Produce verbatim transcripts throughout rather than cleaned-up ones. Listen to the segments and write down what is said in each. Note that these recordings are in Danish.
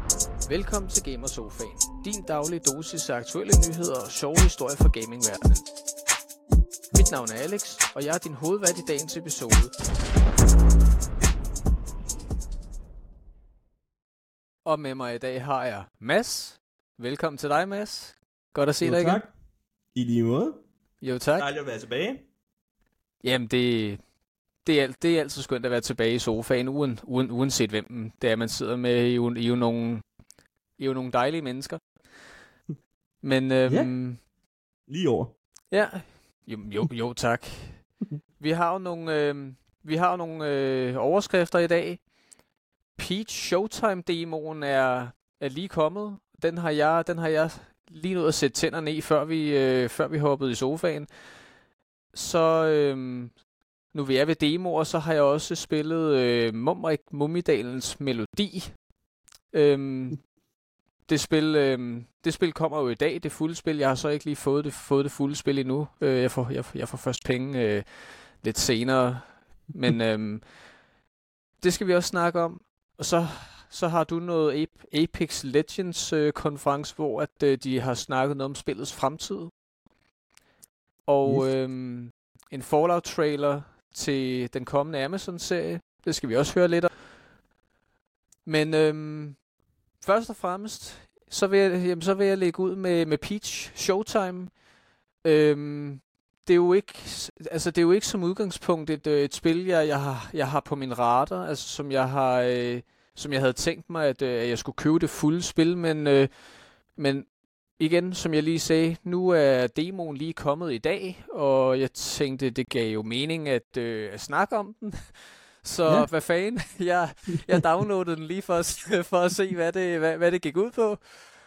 Velkommen til Gamersofaen, din daglige dosis af aktuelle nyheder og sjove historier fra gamingverdenen. Mit navn er Alex, og jeg er din hovedvært i dagens episode. Og med mig i dag har jeg Mads. Velkommen til dig, Mads. Godt at se jo, dig tak. igen. I lige måde. Jo, tak. Dejligt at være tilbage. Jamen, det, det, er, det er altid skønt at være tilbage i sofaen, uden, uden, uanset hvem det er, man sidder med. I er jo, I er jo, nogle, I er jo nogle dejlige mennesker. Men, øhm, ja. Lige over. Ja, jo, jo, jo tak. Vi har jo nogle, øh, vi har jo nogle øh, overskrifter i dag. Peach Showtime-demoen er, er lige kommet. Den har jeg, den har jeg lige nået at sætte tænderne i, før vi, øh, før vi hoppede i sofaen. Så øh, nu vi er ved demoer, så har jeg også spillet øh, Mumrik Mummidalens Melodi. Øh, det, spil, øh, det spil kommer jo i dag, det fulde spil. Jeg har så ikke lige fået det, fået det fulde spil endnu. Øh, jeg, får, jeg, jeg får først penge øh, lidt senere. Men øh, det skal vi også snakke om. Og så, så har du noget Apex Legends øh, konference, hvor at, øh, de har snakket noget om spillets fremtid. Og yes. øh, en Fallout-trailer til den kommende Amazon-serie. Det skal vi også høre lidt om. Men øh, først og fremmest, så vil jeg, jamen, så vil jeg lægge ud med, med Peach Showtime. Øh, Det er jo ikke, altså det er jo ikke som udgangspunkt et, et spil, jeg, jeg, har, jeg har på min radar, altså som jeg har, øh, som jeg havde tænkt mig, at, øh, at jeg skulle købe det fulde spil, men, øh, men igen, som jeg lige sagde, nu er demoen lige kommet i dag, og jeg tænkte, det gav jo mening at, øh, at snakke om den. Så ja. Hvad fanden, jeg, jeg downloadede den lige for at, for at se, hvad det, hvad, hvad det gik ud på.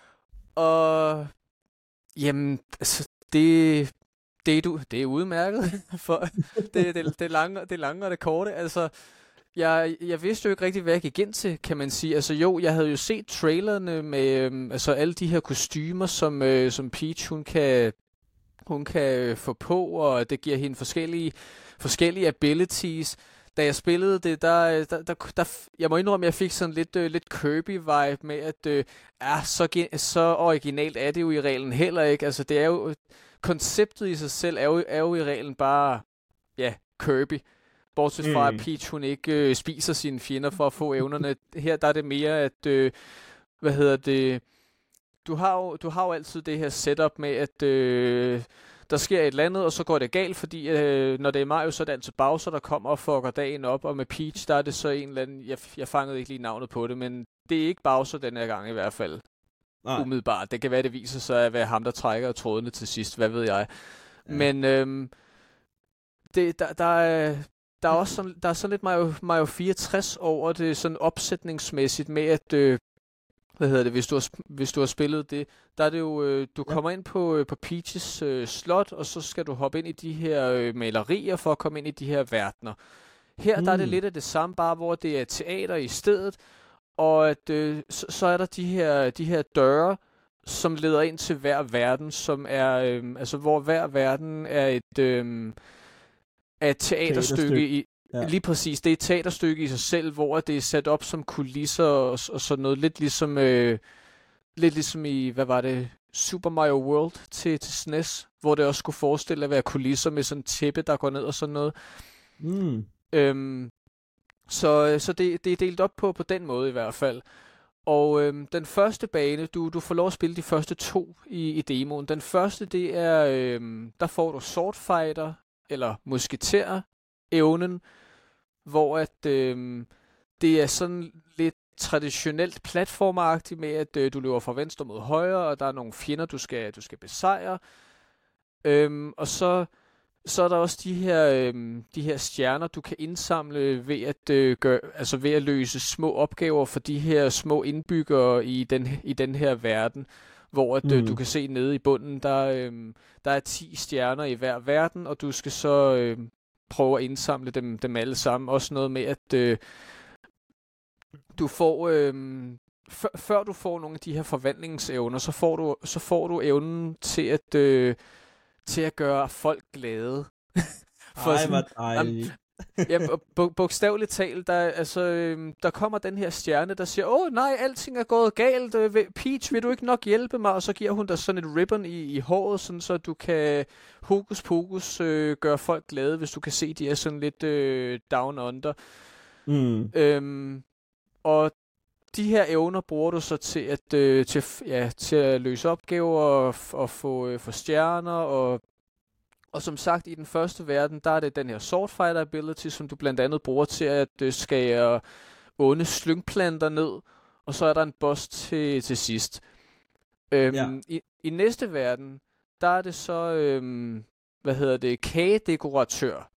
Og jamen, altså, det... Det er, du, det er udmærket, for det, det, det, lange, det lange og det korte. Altså, jeg, jeg vidste jo ikke rigtig, hvad jeg gik ind til, kan man sige. Altså jo, jeg havde jo set trailerne med øhm, altså, alle de her kostymer, som, øh, som Peach hun kan, hun kan øh, få på, og det giver hende forskellige, forskellige abilities. Da jeg spillede det, der, der, der, der jeg må indrømme, at jeg fik sådan lidt, øh, lidt Kirby-vibe med, at øh, ja, så, så originalt er det jo i reglen heller ikke. Altså det er jo... Konceptet i sig selv er jo, er jo i reglen bare, ja, Kirby. Bortset fra, mm. at Peach, hun ikke øh, spiser sine fjender for at få evnerne. Her der er det mere, at, øh, hvad hedder det, du har, jo, du har jo altid det her setup med, at øh, der sker et eller andet, og så går det galt, fordi øh, når det er Mario, så er det altid Bowser, der kommer og fucker dagen op, og med Peach, der er det så en eller anden, jeg, jeg fangede ikke lige navnet på det, men det er ikke Bowser den her gang i hvert fald. Nej. Umiddelbart. Det kan være, det viser sig at være ham, der trækker trådene til sidst. Hvad ved jeg. Ja. Men øhm, det, der, der, er, der er også sådan, der er sådan lidt Mario, Mario fireogtres over det, sådan opsætningsmæssigt med, at øh, hvad hedder det, hvis du, har, hvis du har spillet det, der er det jo, øh, du ja. kommer ind på, øh, på Peaches øh, slot, og så skal du hoppe ind i de her øh, malerier for at komme ind i de her verdener. Her mm. der er det lidt af det samme, bare hvor det er teater i stedet. Og at, øh, så, så er der de her, de her døre, som leder ind til hver verden, som er, øh, altså hvor hver verden er et, øh, er et teaterstykke. teaterstykke. I, ja. Lige præcis, det er et teaterstykke i sig selv, hvor det er sat op som kulisser og, og sådan noget. Lidt ligesom, øh, lidt ligesom i, hvad var det, Super Mario World til, til S N E S, hvor det også skulle forestille at være kulisser med sådan en tæppe, der går ned og sådan noget. Mm. Øhm, Så, så det, det er delt op på, på den måde i hvert fald. Og øhm, den første bane, du, du får lov at spille de første to i, i demoen. Den første, det er, øhm, der får du Swordfighter, eller Musketær-evnen, hvor at, øhm, det er sådan lidt traditionelt platformagtigt med, at øh, du løber fra venstre mod højre, og der er nogle fjender, du skal, du skal besejre. Øhm, og så... Så er der også de her, øh, de her stjerner, du kan indsamle ved at, øh, gøre, altså ved at løse små opgaver for de her små indbyggere i den, i den her verden, hvor at, mm. øh, du kan se nede i bunden, der, øh, der er ti stjerner i hver verden, og du skal så øh, prøve at indsamle dem, dem alle sammen. Også noget med, at øh, du får... Øh, før, før du får nogle af de her forvandlingsevner, så får du, så får du evnen til at... Øh, til at gøre folk glade. For Ej, hvor dejligt. Ja, bu- bogstaveligt talt, der, altså, øhm, der kommer den her stjerne, der siger, åh nej, alting er gået galt, øh, vil- Peach, vil du ikke nok hjælpe mig? Og så giver hun dig sådan et ribbon i, i håret, sådan, så du kan hokus pokus øh, gøre folk glade, hvis du kan se, de er sådan lidt øh, down under. Mm. Øhm, og de her evner bruger du så til at, øh, til, ja, til at løse opgaver og, og få, øh, få stjerner og Og som sagt, i den første verden, der er det den her Swordfighter ability, som du blandt andet bruger til at øh, skære onde slyngplanter ned. Og så er der en boss til, til sidst. Øhm, Ja. i, I næste verden, der er det så, øhm, hvad hedder det, kagedekoratør.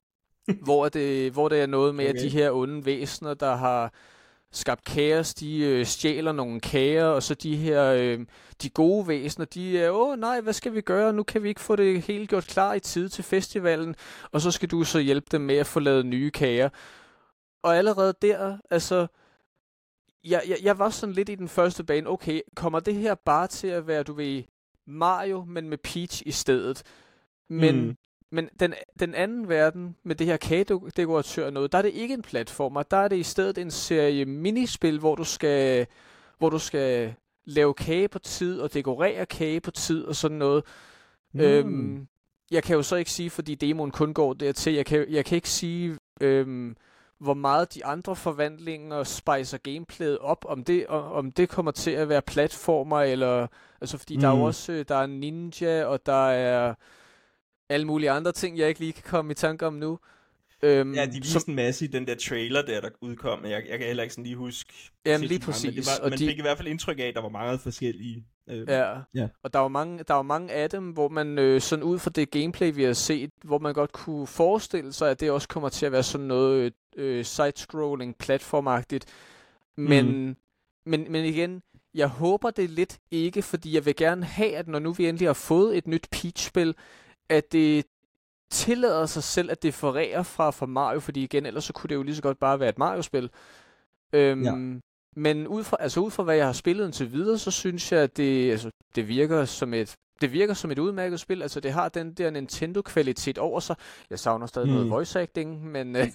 hvor, det, hvor det er noget med, okay. at de her onde væsener, der har skabt kaos, de øh, stjæler nogle kager, og så de her, øh, de gode væsener, de er, åh nej, hvad skal vi gøre? Nu kan vi ikke få det helt gjort klar i tid til festivalen, og så skal du så hjælpe dem med at få lavet nye kager. Og allerede der, altså, jeg, jeg, jeg var sådan lidt i den første bane, okay, kommer det her bare til at være, du ved, Mario, men med Peach i stedet? Men Mm. Men den, den anden verden, med det her kagedekoratør og noget, der er det ikke en platformer. Der er det i stedet en serie minispil, hvor du skal, hvor du skal lave kage på tid og dekorere kage på tid og sådan noget. Mm. Øhm, jeg kan jo så ikke sige, fordi demoen kun går dertil, jeg kan, jeg kan ikke sige, øhm, hvor meget de andre forvandlinger spicer gameplayet op, om det, om det kommer til at være platformer, eller, altså fordi mm. der er jo også, der er ninja, og der er alle mulige andre ting, jeg ikke lige kan komme i tanke om nu. Øhm, ja, de viste som... en masse i den der trailer, der der udkom, men jeg, jeg kan heller ikke sådan lige huske. Jamen lige præcis. Meget, men det var, man de... fik i hvert fald indtryk af, at der var meget forskellige. Øh, ja. ja, og der var mange, der var mange af dem, hvor man øh, sådan ud fra det gameplay, vi har set, hvor man godt kunne forestille sig, at det også kommer til at være sådan noget øh, side-scrolling, platformagtigt. Men, mm. men, men igen, jeg håber det lidt ikke, fordi jeg vil gerne have, at når nu vi endelig har fået et nyt Peach-spil, at det tillader sig selv at differere fra, fra Mario, fordi igen, ellers så kunne det jo lige så godt bare være et Mario-spil. Øhm, ja. Men ud fra, altså ud fra, hvad jeg har spillet indtil videre, så synes jeg, at det, altså, det virker som et det virker som et udmærket spil. Altså, det har den der Nintendo-kvalitet over sig. Jeg savner stadig mm. noget voice acting, men, øh,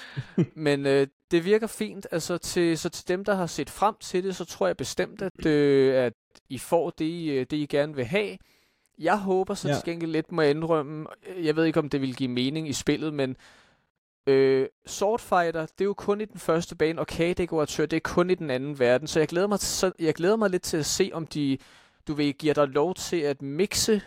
men øh, det virker fint. Altså, til, så til dem, der har set frem til det, så tror jeg bestemt, at, øh, at I får det, det, I gerne vil have. Jeg håber så ja. til gengæld lidt, må jeg indrømme, jeg ved ikke, om det vil give mening i spillet, men øh, Swordfighter, det er jo kun i den første bane, og kagedekoratør, det er kun i den anden verden, så jeg glæder mig, så, jeg glæder mig lidt til at se, om de, du ved, giver dig lov til at mixe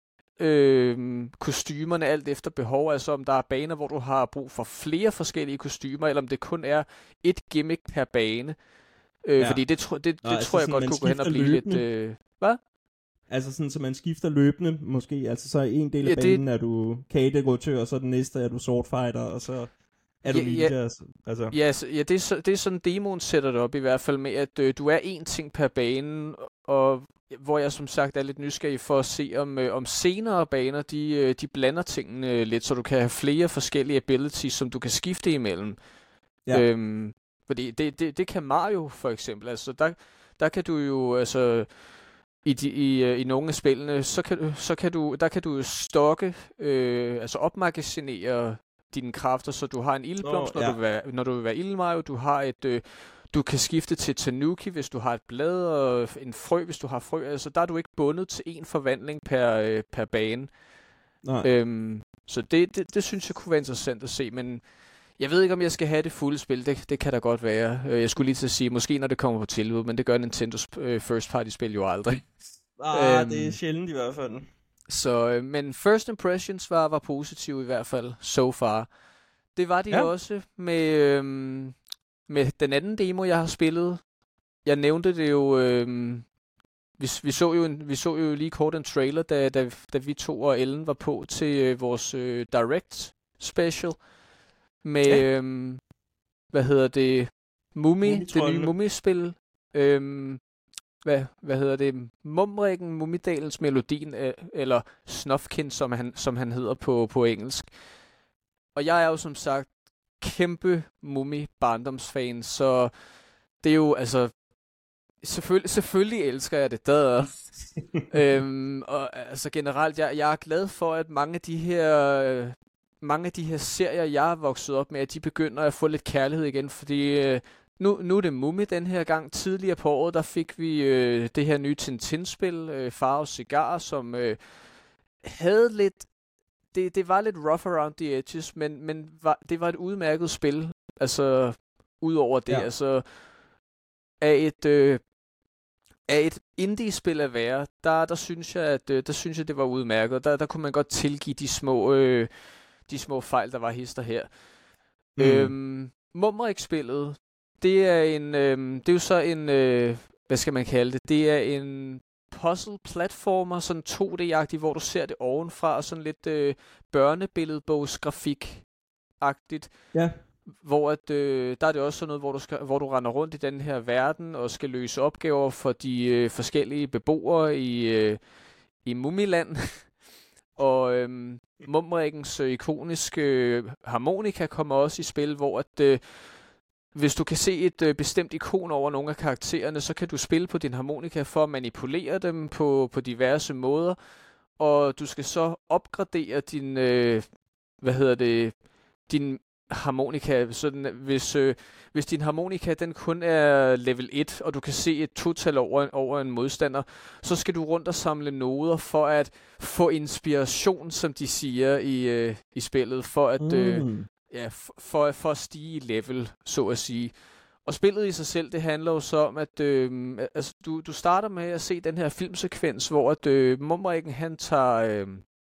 øh, kostymerne alt efter behov, altså om der er baner, hvor du har brug for flere forskellige kostymer, eller om det kun er et gimmick per bane, øh, ja. fordi det, tro, det, det, Nå, det altså tror jeg sådan, godt kunne gå hen og blive løbende. lidt... Øh, hvad? Altså sådan, så man skifter løbende, måske. Altså så en del af ja, banen det... er du kagedekoratør, og så den næste er du swordfighter, og så er du ja, ninja. Ja, altså. ja, så, ja det, er så, det er sådan, demoen sætter det op i hvert fald med, at øh, du er én ting per bane, og hvor jeg som sagt er lidt nysgerrig for at se, om, øh, om senere baner, de, øh, de blander tingene øh, lidt, så du kan have flere forskellige abilities, som du kan skifte imellem. Ja. Øhm, fordi det, det, det kan Mario for eksempel. Altså, der, der kan du jo... altså I, de, i, i nogle af spillene, så kan, så kan du, der kan du stokke, øh, altså opmagasinere dine kræfter, så du har en ildblomst, oh, ja. når, du vil være, når du vil være ildmario, du har et, øh, du kan skifte til Tanuki, hvis du har et blad, og en frø, hvis du har frø, altså der er du ikke bundet til én forvandling per, øh, per bane. Øhm, så det, det, det synes jeg kunne være interessant at se, men jeg ved ikke, om jeg skal have det fulde spil. Det, det kan da godt være. Jeg skulle lige til at sige, måske når det kommer på tilbud, men det gør Nintendos øh, first party spil jo aldrig. Ah, øhm, det er sjældent i hvert fald. Så, øh, men first impressions var, var positive i hvert fald, so far. Det var de ja. også med, øh, med den anden demo, jeg har spillet. Jeg nævnte det jo... Øh, vi, vi, så jo en, vi så jo lige kort en trailer, da, da, da vi to og Ellen var på til øh, vores øh, Direct special. Med, ja. øhm, hvad hedder det, Mumi, det nye Mumi-spil, øhm, hvad, hvad hedder det, Mumrikken, Mumidalens Melodien, øh, eller Snufkin, som han, som han hedder på, på engelsk. Og jeg er jo som sagt kæmpe Mumi-barndomsfan, så det er jo, altså, selvfølgelig, selvfølgelig elsker jeg det der. øhm, og altså generelt, jeg, jeg er glad for, at mange af de her... Øh, mange af de her serier, jeg er vokset op med, at de begynder at få lidt kærlighed igen, fordi øh, nu, nu er det Mummy den her gang. Tidligere på året, der fik vi øh, det her nye Tintin-spil, øh, Faro Cigar, som øh, havde lidt, det, det var lidt rough around the edges, men, men var, det var et udmærket spil, altså udover det, ja. altså af et... Øh, af et indie-spil at være, der, der synes jeg, at der synes jeg, det var udmærket. Der, der kunne man godt tilgive de små, øh, de små fejl, der var hister her. Mm. Øhm, Mumrik-spillet, det er en, øh, det er jo så en, øh, hvad skal man kalde det? Det er en puzzle-platformer, sådan to D-agtig, hvor du ser det ovenfra, og sådan lidt øh, børnebilledbogsgrafik-agtigt. Ja. Hvor at, øh, der er det også sådan noget, hvor du, skal, hvor du render rundt i den her verden og skal løse opgaver for de øh, forskellige beboere i, øh, i Mumiland. og øh, Mumrikkens øh, ikoniske øh, harmonika kommer også i spil, hvor at, øh, hvis du kan se et øh, bestemt ikon over nogle af karaktererne, så kan du spille på din harmonika for at manipulere dem på, på diverse måder. Og du skal så opgradere din, øh, hvad hedder det, din harmonika, sådan hvis øh, hvis din harmonika den kun er level et, og du kan se et total over over en modstander, så skal du rundt og samle noder for at få inspiration, som de siger i øh, i spillet, for at øh, mm. ja for for at stige i level, så at sige. Og spillet i sig selv, det handler jo så om at øh, altså du du starter med at se den her filmsekvens, hvor at øh, Mumrikken han tager øh,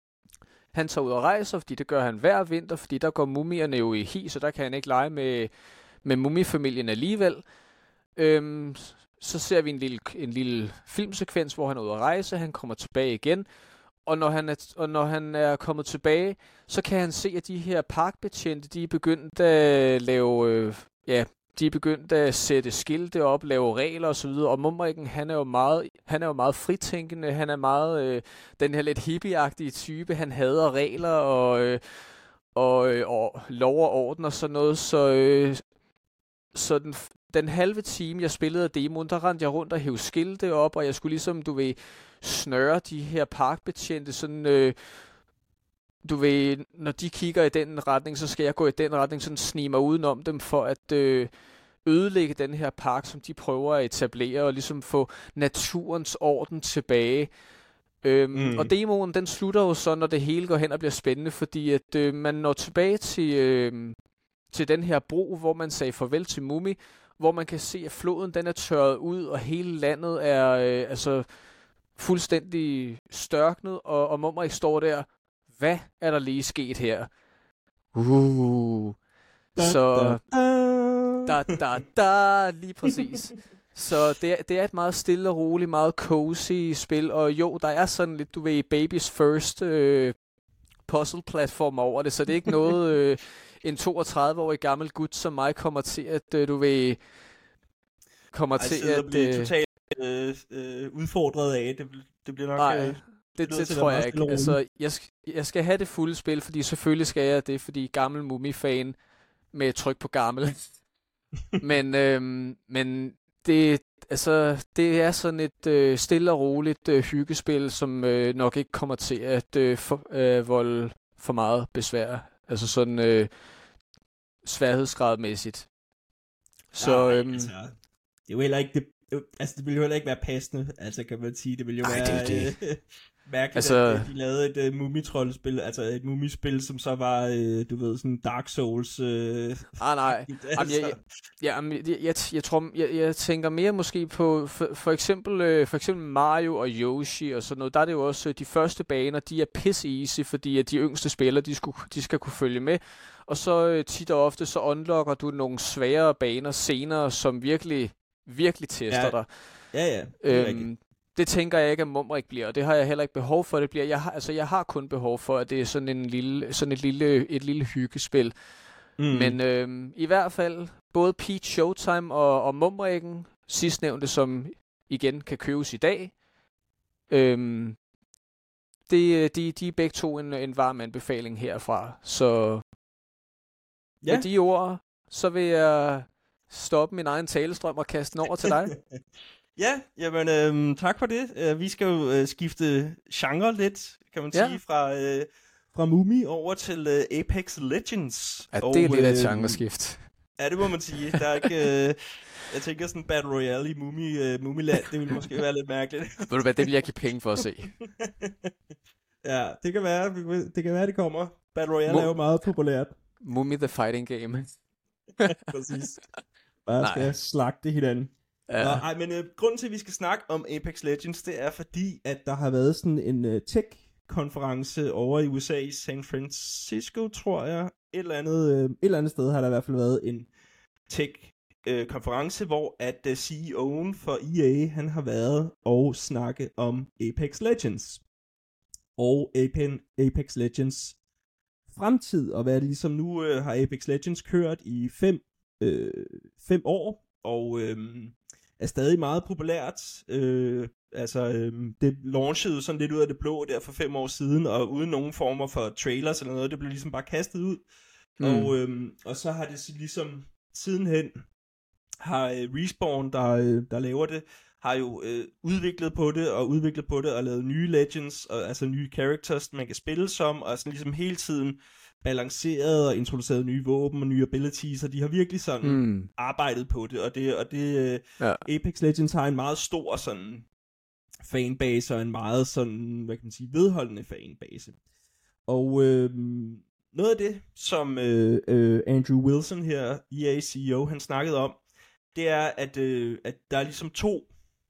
Han tager ud og rejser, fordi det gør han hver vinter, fordi der går mumierne jo i hi, så der kan han ikke lege med, med mumifamilien alligevel. Øhm, så ser vi en lille, en lille filmsekvens, hvor han er ude at rejse, han kommer tilbage igen, og når han er, og når han er kommet tilbage, så kan han se, at de her parkbetjente, de er begyndt at lave, øh, ja, de er begyndt at sætte skilte op, lave regler og så videre, og Mumrikken, han er jo meget, han er jo meget fritænkende, han er meget øh, den her lidt hippie-agtige type, han hader regler og, øh, og, øh, og lov og orden og sådan noget, så, øh, så den, den halve time, jeg spillede af demoen, der rendte jeg rundt og hævde skilte op, og jeg skulle ligesom, du ved, snøre de her parkbetjente, sådan... Øh, du ved, når de kigger i den retning, så skal jeg gå i den retning, sådan snige mig udenom dem, for at øh, ødelægge den her park, som de prøver at etablere, og ligesom få naturens orden tilbage. Øhm, mm. Og demoen, den slutter jo så, når det hele går hen og bliver spændende, fordi at øh, man når tilbage til, øh, til den her bro, hvor man sagde farvel til Mumi, hvor man kan se, at floden den er tørret ud, og hele landet er øh, altså fuldstændig størknet, og, og Mumrik står der. Hvad er der lige sket her? Uh. Så da da da lige præcis. Så det er, det er et meget stille og roligt, meget cozy spil, og jo, der er sådan lidt, du ved, baby's first øh, puzzle-platform over det, så det er ikke noget, øh, en toogtredive-årig gammel gut som mig kommer til at, øh, du ved, kommer Ej, til at... blive øh, totalt øh, øh, udfordret af, det, det bliver nok... Nej. Øh, Det, det, det tror jeg ikke. Altså, jeg, jeg skal have det fulde spil, fordi selvfølgelig skal jeg det, fordi gammel Mummy-fan med tryk på gammel. men øhm, men det, altså, det er sådan et øh, stille og roligt øh, hyggespil, som øh, nok ikke kommer til at øh, for, øh, volde for meget besvær. Altså sådan øh, sværhedsgradmæssigt. Så Nej, øhm, altså, det er jo heller ikke det, altså det vil jo heller ikke være passende, altså kan man sige, det vil jo ej, være det, det. Øh, mærkeligt, altså, at de lavede et uh, Mumitroll-spil, altså et Mumispil, som så var, uh, du ved, sådan Dark Souls. Uh, ah nej, altså. jeg, jeg, jeg, jeg, jeg, jeg tror, jeg, jeg tænker mere måske på, for, for eksempel øh, for eksempel Mario og Yoshi og sådan noget, der er det jo også, de første baner, de er piss easy, fordi at de yngste spillere, de, skulle, de skal kunne følge med, og så øh, tit og ofte, så unlocker du nogle sværere baner senere, som virkelig, virkelig tester ja. dig. Ja, ja. Øhm, det tænker jeg ikke, at Mumrik bliver, og det har jeg heller ikke behov for, at det bliver. Jeg har, altså, jeg har kun behov for, at det er sådan, en lille, sådan et, lille, et lille hyggespil. Mm. Men øhm, i hvert fald, både Peach Showtime og, og Mumrikken, sidstnævnte, som igen kan købes i dag, øhm, det, de, de er begge to en, en varm anbefaling herfra. Så ja. Med de ord, så vil jeg stoppe min egen talestrøm og kaste den over til dig. Ja, jamen øh, tak for det. Uh, vi skal jo uh, skifte genre lidt, kan man ja. sige, fra, uh, fra Mumi over til uh, Apex Legends. Ja, det er og, lidt af et genreskift. Ja, det må man sige. Der er ikke... Uh, jeg tænker sådan Battle Royale i Mumi, uh, Mumiland, det ville måske være lidt mærkeligt. Ved du hvad, det vil jeg give penge for at se. Ja, det kan være, det kan være, det kommer. Battle Royale Mo- er jo meget populært. Mumi the Fighting Game. Præcis. Bare skal Nej. slagte hinanden. Ja. Nå, ej, men uh, grunden til, at vi skal snakke om Apex Legends, det er fordi, at der har været sådan en uh, tech-konference over i U S A i San Francisco, tror jeg. Et eller andet, uh, et eller andet sted har der i hvert fald været en tech-konference, uh, hvor at uh, C E O'en for E A, han har været og snakke om Apex Legends. Og Apex Legends fremtid, og hvad er det ligesom nu uh, har Apex Legends kørt i fem, uh, fem år, og øhm, er stadig meget populært. Øh, altså, øhm, det launchede sådan lidt ud af det blå der for fem år siden, og uden nogen former for trailers eller noget, det blev ligesom bare kastet ud. Mm. Og, øhm, og så har det ligesom sidenhen, har øh, Respawn, der, øh, der laver det, har jo øh, udviklet på det, og udviklet på det, og lavet nye legends, og, altså nye characters, man kan spille som, og sådan ligesom hele tiden balanceret og introduceret nye våben og nye abilities, og de har virkelig sådan mm. arbejdet på det, og det, og det ja. Apex Legends har en meget stor sådan fanbase, og en meget sådan, hvad kan man sige, vedholdende fanbase. Og øh, noget af det, som øh, øh, Andrew Wilson her, E A C E O, han snakkede om, det er, at, øh, at der er ligesom to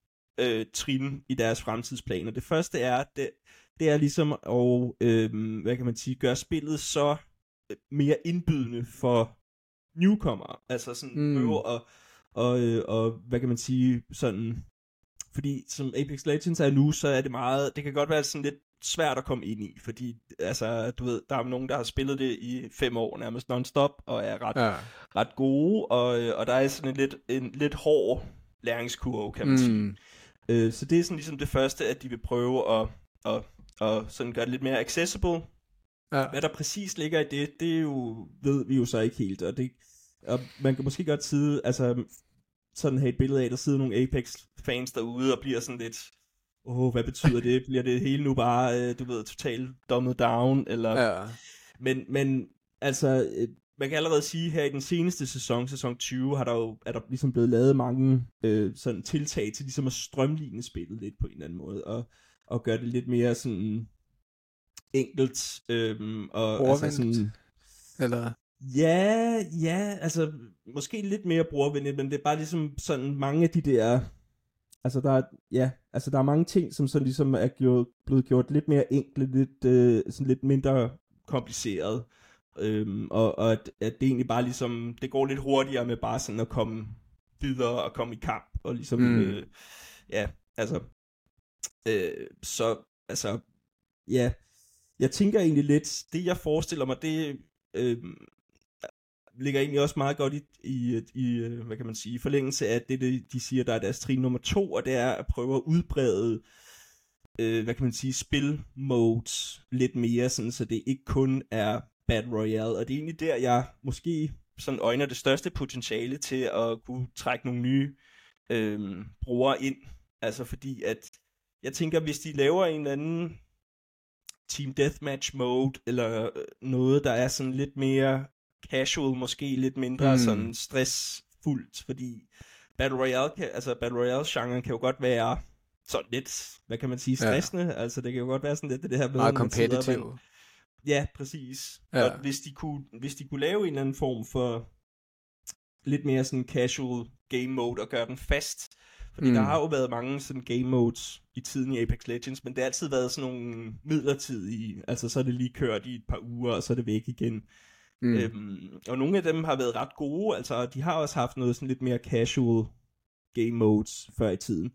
øh, trin i deres fremtidsplaner. Det første er, det, det er ligesom at, øh, hvad kan man sige, gøre spillet så mere indbydende for newcomer. Altså sådan mm. prøve at, og, øh, og, hvad kan man sige, sådan, fordi som Apex Legends er nu, så er det meget, det kan godt være sådan lidt svært at komme ind i, fordi, altså, du ved, der er nogen, der har spillet det i fem år nærmest non-stop, og er ret, ja. ret gode, og, og der er sådan en lidt, en lidt hård læringskurve, kan man mm. sige. Øh, så det er sådan ligesom det første, at de vil prøve at, at, at sådan gøre det lidt mere accessible. Ja. Hvad der præcis ligger i det, det er jo, ved vi jo så ikke helt, og, det, og man kan måske godt sidde, altså sådan have et billede af, der sidder nogle Apex-fans derude, og bliver sådan lidt, åh, oh, hvad betyder det? Bliver det hele nu bare, du ved, totalt dumbed down, eller... Ja. Men, men, altså, man kan allerede sige, her i den seneste sæson, sæson tyve, har der jo, er der ligesom blevet lavet mange øh, sådan tiltag til ligesom at strømligne spillet lidt på en eller anden måde, og, og gøre det lidt mere sådan enkelt, øhm, og altså sådan... Eller... Ja, ja, altså, måske lidt mere brugervenligt, men det er bare ligesom sådan mange af de der... Altså der er, ja, altså der er mange ting, som så ligesom er gjort, blevet gjort lidt mere enkle, lidt, øh, sådan lidt mindre kompliceret. Øhm, og og at, at det egentlig bare ligesom, det går lidt hurtigere med bare sådan at komme videre og komme i kamp. Og ligesom, mm. øh, ja, altså, øh, så, altså, ja, jeg tænker egentlig lidt, det jeg forestiller mig, det øh, ligger egentlig også meget godt i, i, i, hvad kan man sige, forlængelse af det, de siger, der er deres trin nummer to, og det er at prøve at udbrede, øh, hvad kan man sige, spilmodes lidt mere, sådan, så det ikke kun er Battle Royale, og det er egentlig der, jeg måske sådan øjner det største potentiale til at kunne trække nogle nye øh, brugere ind, altså fordi at, jeg tænker, hvis de laver en eller anden Team Deathmatch mode, eller noget, der er sådan lidt mere casual, måske lidt mindre mm. sådan stressfuldt, fordi Battle Royale, kan, altså Battle Royale-genren kan jo godt være sådan lidt, hvad kan man sige, stressende, ja. Altså det kan jo godt være sådan lidt det, det her med, meget competitive. Ja, præcis. Ja. Og hvis de, kunne, hvis de kunne lave en eller anden form for lidt mere sådan casual game mode, og gøre den fast, fordi mm. der har jo været mange sådan game modes i tiden i Apex Legends, men det har altid været sådan nogle midlertidige, altså så er det lige kørt i et par uger, og så er det væk igen. Mm. Øhm, og nogle af dem har været ret gode, altså de har også haft noget sådan lidt mere casual game modes før i tiden.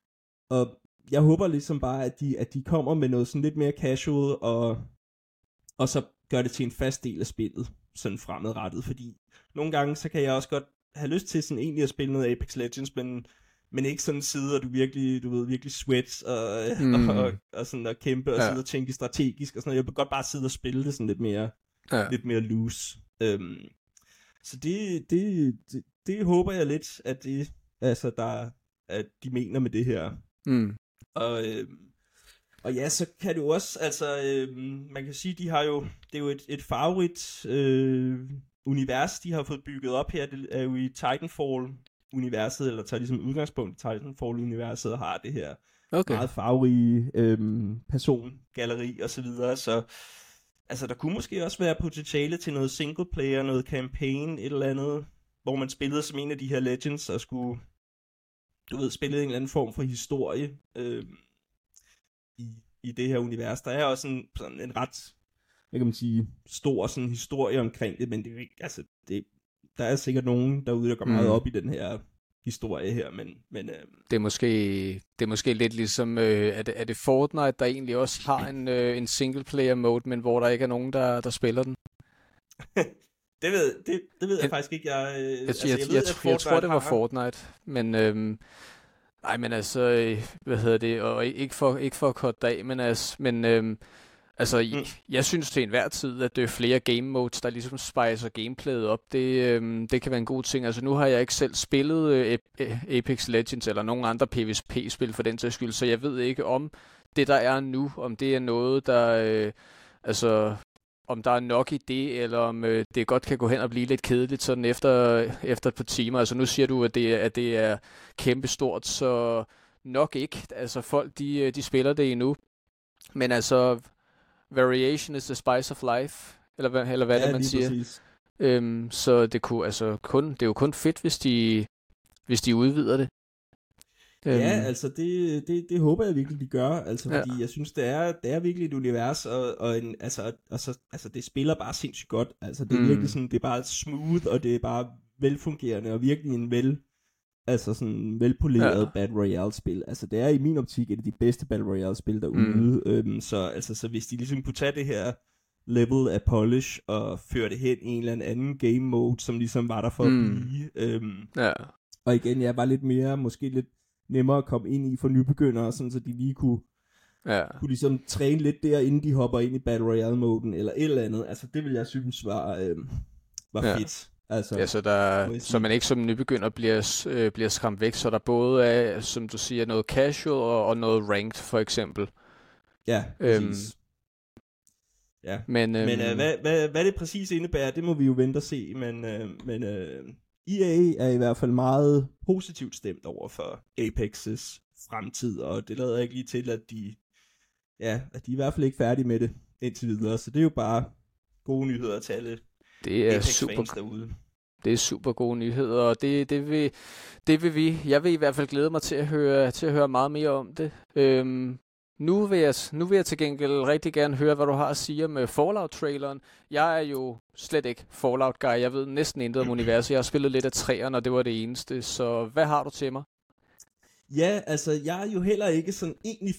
Og jeg håber ligesom bare, at de, at de kommer med noget sådan lidt mere casual, og, og så gør det til en fast del af spillet, sådan fremadrettet, fordi nogle gange, så kan jeg også godt have lyst til sådan egentlig at spille noget Apex Legends, men, men ikke sådan side, og du virkelig, du ved, virkelig sweat, og, mm. og, og, og sådan at kæmpe, og ja. sådan at tænke strategisk, og sådan noget. Jeg vil godt bare sidde og spille det sådan lidt mere, ja. lidt mere loose. Um, så det, det, det, det håber jeg lidt, at det, altså der, at de mener med det her. Mm. Og, øh, Og ja, så kan det jo også, altså, øh, man kan sige, de har jo, det er jo et, et favorit øh, univers, de har fået bygget op her, det er jo i Titanfall-universet, eller tager ligesom udgangspunkt i Titanfall-universet, og har det her okay. meget farverige øh, persongalleri og så videre, så altså, der kunne måske også være potentiale til noget singleplayer, noget campaign, et eller andet, hvor man spillede som en af de her legends, og skulle, du ved, spille en eller anden form for historie, øh, i, i det her univers. Der er også en, sådan en ret, hvad kan man sige, stor sådan historie omkring det, men det er ikke, altså, det, der er sikkert nogen derude, der går mm. meget op i den her historie her, men... men øh... det, er måske, det er måske lidt ligesom, øh, er, det, er det Fortnite, der egentlig også har en, øh, en single-player mode, men hvor der ikke er nogen, der, der spiller den? det, ved, det, det ved jeg, jeg faktisk ikke. Jeg, øh, jeg, altså, jeg, jeg, ved, jeg, jeg, jeg tror, det var Fortnite, men... Øh, nej, men altså, hvad hedder det, og ikke for, ikke for at korte af, men, altså, men øhm, altså, mm. jeg synes til enhver tid, at det er flere game modes, der ligesom spicer gameplayet op, det, øhm, det kan være en god ting. Altså, nu har jeg ikke selv spillet øh, Apex Legends eller nogen andre PvP-spil for den sags skyld, så jeg ved ikke om det, der er nu, om det er noget, der, øh, altså... om der er nok i det, eller om øh, det godt kan gå hen og blive lidt kedeligt sådan efter, efter et par timer. Altså nu siger du, at det, at det er kæmpestort, så nok ikke. Altså folk, de, de spiller det endnu. Men altså, variation is the spice of life, eller hvad, eller hvad ja, det man siger. Øhm, så det, kunne, altså, kun, det er jo kun fedt, hvis de, hvis de udvider det. Ja, altså det, det, det håber jeg virkelig, de gør, altså fordi ja. jeg synes, det er, det er virkelig et univers, og, og, en, altså, og så, altså det spiller bare sindssygt godt, altså det er mm. virkelig sådan, det er bare smooth, og det er bare velfungerende, og virkelig en vel, altså sådan velpoleret ja. Battle Royale-spil, altså det er i min optik et af de bedste Battle Royale-spil derude, mm. øhm, så, altså, så hvis de ligesom kunne tage det her level af polish, og føre det hen i en eller anden game mode, som ligesom var der for mm. at blive, øhm, ja. og igen, jeg var lidt mere, måske lidt nemmere at komme ind i for nybegyndere, sådan så de lige kunne, ja. kunne ligesom træne lidt der, inden de hopper ind i Battle Royale-moden, eller et eller andet. Altså, det vil jeg synes var, øh, var ja. fedt. Altså, ja, så, der, så man ikke som nybegynder bliver, øh, bliver skræmt væk, så der både er, som du siger, noget casual og, og noget ranked, for eksempel. Ja, præcis. Øhm, ja. Men, øhm, men øh, hvad, hvad, hvad det præcis indebærer, det må vi jo vente og se, men... Øh, men øh, E A er i hvert fald meget positivt stemt over for Apex's fremtid, og det lader ikke lige til, at de, ja, at de er i hvert fald ikke færdige med det indtil videre, så det er jo bare gode nyheder til alle det er super, derude. Det er super gode nyheder, og det, det, vil, det vil vi, jeg vil i hvert fald glæde mig til at høre, til at høre meget mere om det. Øhm, Nu vil, jeg, nu vil jeg til gengæld rigtig gerne høre, hvad du har at sige med Fallout-traileren. Jeg er jo slet ikke Fallout-guy. Jeg ved næsten intet om universet. Jeg har spillet lidt af træerne, og det var det eneste. Så hvad har du til mig? Ja, altså, jeg er jo heller ikke sådan egentlig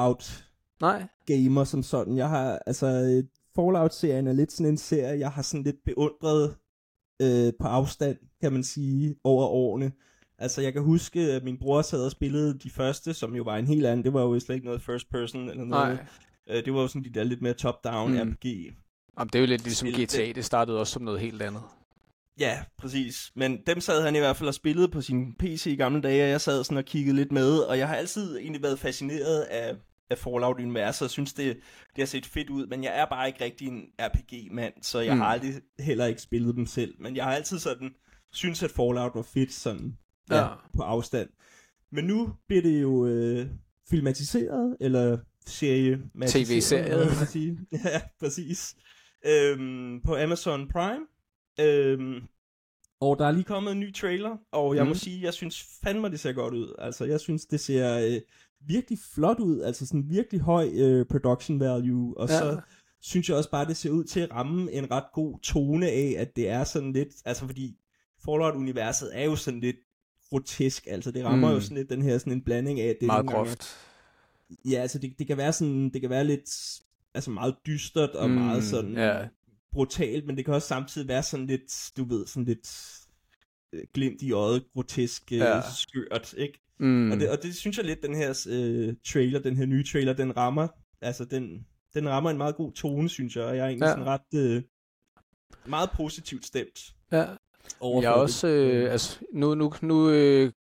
Fallout-gamer som sådan. Jeg har, altså, Fallout-serien er lidt sådan en serie, jeg har sådan lidt beundret øh, på afstand, kan man sige, over årene. Altså, jeg kan huske, at min bror sad og spillede de første, som jo var en helt anden. Det var jo slet ikke noget first person eller noget. Nej. Det var jo sådan de der lidt mere top-down mm. R P G. Jamen, det er jo lidt ligesom G T A, det startede også som noget helt andet. Ja, præcis. Men dem sad han i hvert fald og spillede på sin P C i gamle dage, og jeg sad sådan og kiggede lidt med, og jeg har altid egentlig været fascineret af, af Fallout-universet, og synes, det, det har set fedt ud, men jeg er bare ikke rigtig en R P G-mand, så jeg mm. har aldrig heller ikke spillet dem selv. Men jeg har altid sådan synes, at Fallout var fedt sådan... Ja, ja, på afstand. Men nu bliver det jo øh, filmatiseret, eller serie T V-serie. Ja, præcis. Øhm, på Amazon Prime. Øhm, og der er lige kommet en ny trailer, og jeg mm. må sige, jeg synes fandme, det ser godt ud. Altså, jeg synes, det ser øh, virkelig flot ud. Altså, sådan virkelig høj øh, production value. Og ja. så synes jeg også bare, det ser ud til at ramme en ret god tone af, at det er sådan lidt... Altså, fordi Fallout-universet er jo sådan lidt grotesk, altså det rammer mm. jo sådan lidt den her sådan en blanding af, at det meget er groft. Gange, ja, altså det, det kan være sådan, det kan være lidt, altså meget dystert og mm. meget sådan yeah. brutalt, men det kan også samtidig være sådan lidt, du ved, sådan lidt øh, glimt i øjet, grotesk, øh, yeah. skørt, ikke? Mm. Og, det, og det synes jeg lidt, den her øh, trailer, den her nye trailer, den rammer, altså den, den rammer en meget god tone, synes jeg, og jeg er egentlig yeah. sådan ret, øh, meget positivt stemt. Ja. Jeg er også, øh, altså, nu, nu, nu øh,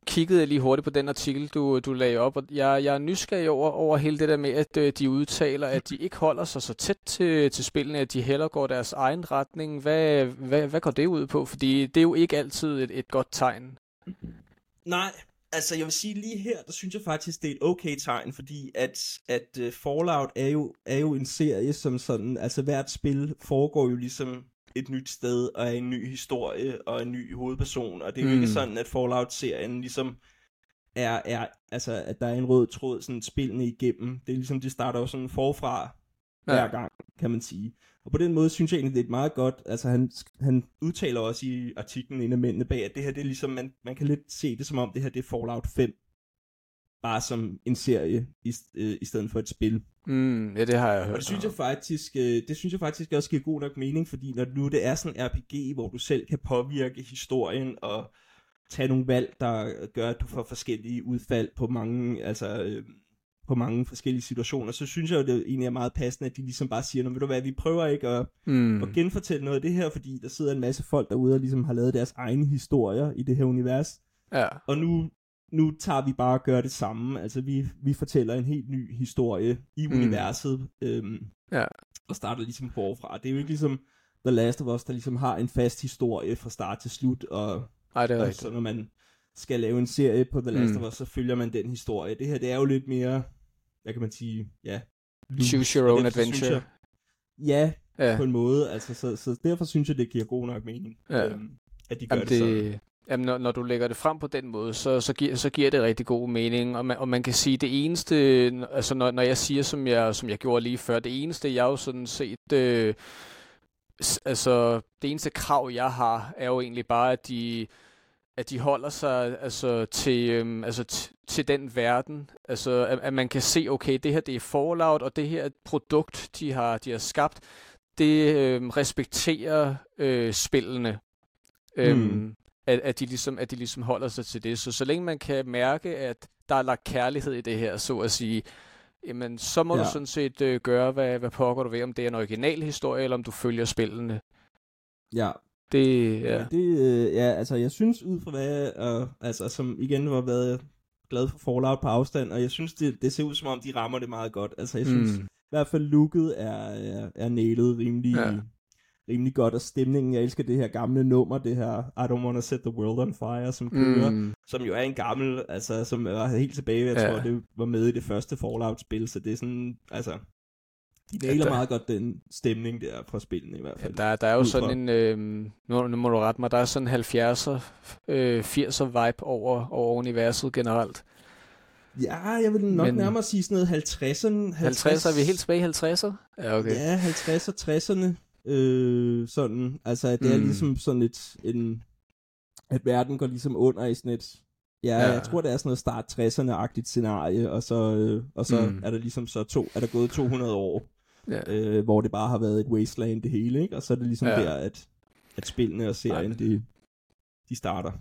kiggede jeg lige hurtigt på den artikel, du, du lagde op, og jeg, jeg er nysgerrig over, over hele det der med, at øh, de udtaler, at de ikke holder sig så tæt til, til spillene, at de heller går deres egen retning. Hvad, hvad, hvad går det ud på? Fordi det er jo ikke altid et, et godt tegn. Nej, altså jeg vil sige lige her, der synes jeg faktisk, det er et okay tegn, fordi at, at uh, Fallout er jo, er jo en serie, som sådan, altså hvert spil foregår jo ligesom et nyt sted, og er en ny historie, og en ny hovedperson, og det er jo mm. ikke sådan, at Fallout-serien ligesom er, er, altså at der er en rød tråd, sådan spillene igennem. Det er ligesom, det starter jo sådan forfra hver ja. gang, kan man sige. Og på den måde synes jeg egentlig, det er et meget godt, altså han, han udtaler også i artiklen, en af mændene bag, at det her, det er ligesom, man, man kan lidt se det som om, det her, det er Fallout fem, bare som en serie, i, øh, i stedet for et spil. Mm, ja, det har jeg hørt. Og det synes jeg faktisk, øh, det synes jeg faktisk også giver god nok mening, fordi når nu det er sådan en R P G, hvor du selv kan påvirke historien, og tage nogle valg, der gør, at du får forskellige udfald på mange, altså... Øh, på mange forskellige situationer, så synes jeg jo, det egentlig er meget passende, at de ligesom bare siger, ved du hvad, vi prøver ikke at, mm. at genfortælle noget af det her, fordi der sidder en masse folk derude, og ligesom har lavet deres egne historier i det her univers. Ja. Og nu, nu tager vi bare og gør det samme. Altså, vi, vi fortæller en helt ny historie i mm. universet, øhm, ja. og starter ligesom forfra. Det er jo ikke ligesom The Last of Us, der ligesom har en fast historie fra start til slut, og, Ej, det er og så når man skal lave en serie på The Last mm. of Us, så følger man den historie. Det her, det er jo lidt mere, hvad kan man sige, ja. Choose your own adventure. Jeg, ja, ja, på en måde. Altså, så, så derfor synes jeg, det giver god nok mening, ja. øhm, at de gør jamen det, det sådan. Jamen, når, når du lægger det frem på den måde, så, så, giver, så giver det rigtig god mening. Og man, og man kan sige, det eneste, altså når, når jeg siger, som jeg, som jeg gjorde lige før, det eneste, jeg jo sådan set, øh, altså det eneste krav, jeg har, er jo egentlig bare, at de at de holder sig altså til øhm, altså t- til den verden, altså at, at man kan se, okay, det her det er Fallout, og det her produkt de har de har skabt, det øhm, respekterer øh, spillene, øhm, mm. at, at de ligesom at de ligesom holder sig til det. Så så længe man kan mærke, at der er lagt kærlighed i det her, så at sige, jamen så må ja. du sådan set øh, gøre hvad hvad pokker du ved, om det er en original historie eller om du følger spillene. Ja. Det, ja. Ja, det, øh, ja, altså jeg synes ud fra hvad, øh, altså som igen var været glad for Fallout på afstand, og jeg synes det, det ser ud som om de rammer det meget godt. Altså jeg synes mm. i hvert fald looket er, er, er nailet rimelig, ja. rimelig godt, og stemningen, jeg elsker det her gamle nummer, det her I Don't Wanna Set the World on Fire, som kører, mm. som jo er en gammel, altså som var helt tilbage, jeg ja. tror det var med i det første Fallout-spil, så det er sådan, altså de nailer meget godt den stemning der fra spillene i hvert fald. Ja, der, der er jo sådan en, øh, nu, nu må du rette mig, der er sådan en halvfjerdser, øh, firser vibe over, over universet generelt. Ja, jeg vil nok Men, nærmere sige sådan noget halvtredserne. halvtredser, er vi helt tilbage i halvtredser? Ja, okay. Ja, halvtredser, tresserne. Øh, sådan, altså det mm. er ligesom sådan et, en, at verden går ligesom under i sådan et, ja, ja. jeg tror det er sådan noget start tresserne-agtigt scenarie, og så, øh, og så mm. er der ligesom så to, er der gået to hundrede år. Ja. Øh, hvor det bare har været et wasteland det hele, ikke? Og så er det ligesom ja. der, at, at spillene og serien, de, de starter.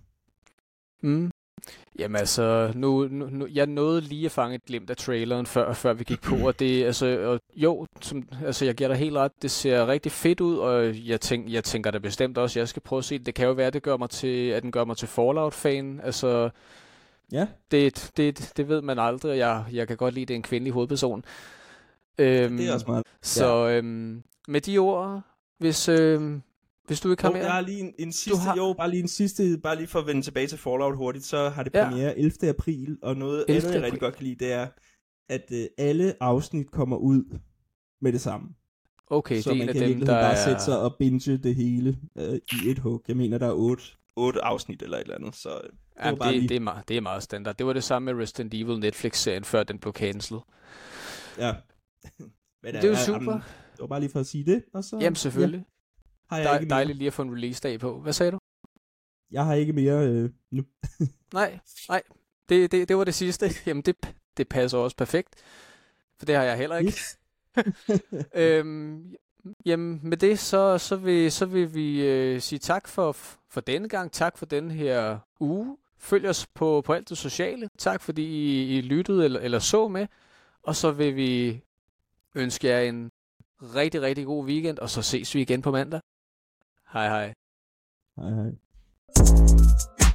Mm. Jamen altså, nu, nu, nu, jeg nåede lige at fange et glimt af traileren, før, før vi gik på, og det, altså, og jo, som, altså, jeg giver dig helt ret, det ser rigtig fedt ud, og jeg, tænk, jeg tænker da bestemt også, jeg skal prøve at se det. Det kan jo være, det gør mig til, at den gør mig til Fallout-fan, altså, ja. det, det, det ved man aldrig, og jeg, jeg kan godt lide, det er en kvindelig hovedperson. Øhm, det er også meget. Så ja. øhm, med de ord, hvis, øhm, hvis du ikke har jo, mere... Jeg har lige en, en sidste, har... jo, bare lige en sidste, bare lige for at vende tilbage til Fallout hurtigt, så har det premiere ja. ellevte april, og noget andet, jeg rigtig godt kan lide, det er, at øh, alle afsnit kommer ud med det samme. Okay, så det er man en af kan dem, der bare er... sætte sig og binge det hele øh, i et hug. Jeg mener, der er otte, otte afsnit eller et eller andet, så... Øh, det, ja, bare det, lige... det, er meget, det er meget standard. Det var det samme med Resident Evil Netflix-serien, før den blev cancelled. Ja. Men, det er jo super. Jamen, det var bare lige for at sige det. Og så, Jamen selvfølgelig. Ja. Har jeg Dej, ikke dejligt lige at få en release-dag på. Hvad sagde du? Jeg har ikke mere øh, nu. nej, nej. Det, det, det var det sidste. Jamen det, det passer også perfekt. For det har jeg heller ikke. øhm, jamen med det, så, så, vil, så vil vi øh, sige tak for, for denne gang. Tak for den her uge. Følg os på, på alt det sociale. Tak fordi I, I lyttede eller, eller så med. Og så vil vi ønske jer en rigtig, rigtig god weekend, og så ses vi igen på mandag. Hej hej. Hej hej.